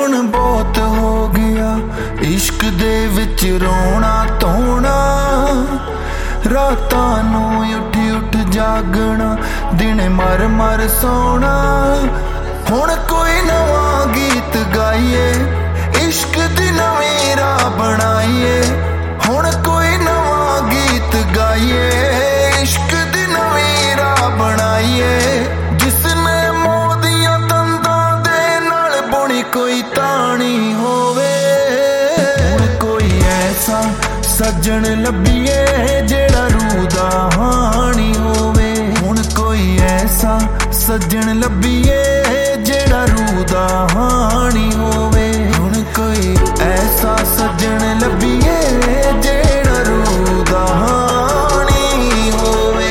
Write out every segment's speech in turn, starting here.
हुण बहुत हो गया इश्क दे विच रोना धोना, रातां नूं उठ उठ जागना, दिन मर मर सोना। हुण कोई नवां गीत गाइए, इश्क दी नवीं राह बनाइए। हुण कोई नवां गीत गाइए, इश्क दी नवीं राह बनाइए। जिसने मोदियां तंदां दे नाल बुनी कोई ताणी होवे। हुण कोई ऐसा सज्जन लभीए जेड़ा रूह दा हानी होवे। हुण कोई ऐसा सज्जन लभीए जेड़ा रूह दा हानी होवे। हुण कोई ऐसा सज्जन लभीए जेड़ा रूह दा हानी होवे।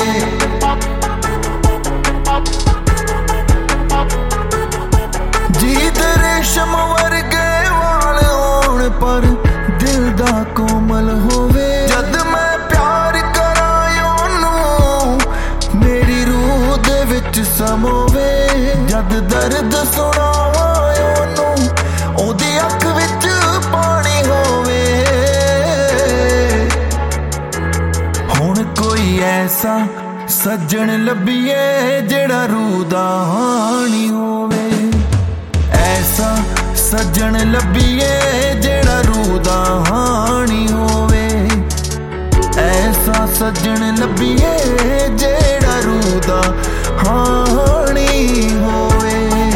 जीत रेशम वर्गे वाल होण पर दिल दा कोमल होवे। जद मैं प्यार करां ओनू मेरी रूह दे विच समोवे। जद दर्द सुनावां ओनू ओदी अख विच पानी होवे। हुण कोई ऐसा सज्जन लभीए जेड़ा रूह दा हानी होवे। ऐसा सज्जन लभीए जेड़ा रूह दा हानी होवे। ऐसा सज्जन लभीए जेड़ा रूह दा हानी होवे।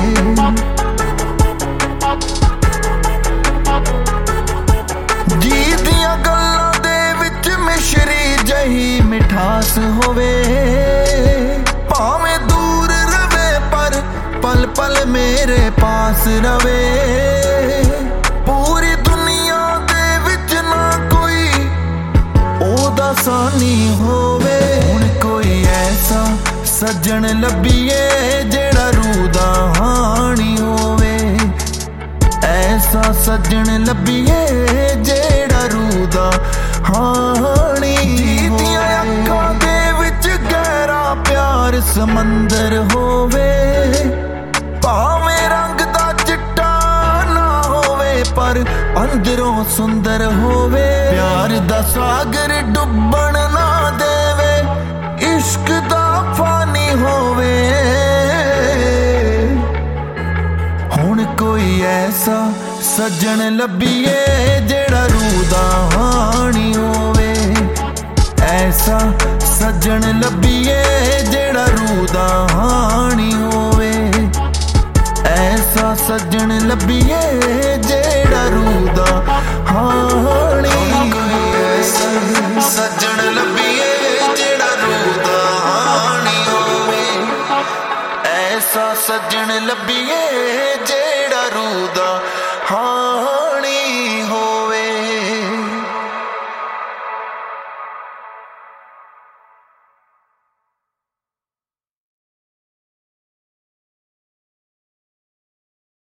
जी दियां गल्लां दे विच मिश्री जही मिठास होवे। भावें दूर रवे पर पल पल मेरे पास रवे। पूरी दुनिया दे विच ना कोई ओदा सानी होवे। हुण कोई ऐसा सज्जन लभीए जेड़ा रूह दा हानी होवे। ऐसा सज्जन लभीए जेड़ा रूह दा हानी होवे। अक्खां दे विच गहरा प्यार समंदर होवे। भावें रंग दा चिट्टा ना होवे पर अंदरों सुंदर होवे। प्यार दा सागर डुब्बण ना देवे, इश्क दा फानी होवे। हुण कोई ऐसा सज्जन लभीए जेड़ा रूह दा हानी होवे। ऐसा सज्जन लभीए जेड़ा रूह दा हानी होवे। ऐसा सज्जन लभीए जेड़ा रूह दा हानी होवे। सज्जन लभीए जेड़ा रूह दा हानी होवे। ऐसा सज्जन लभीए जेड़ा रूह दा हानी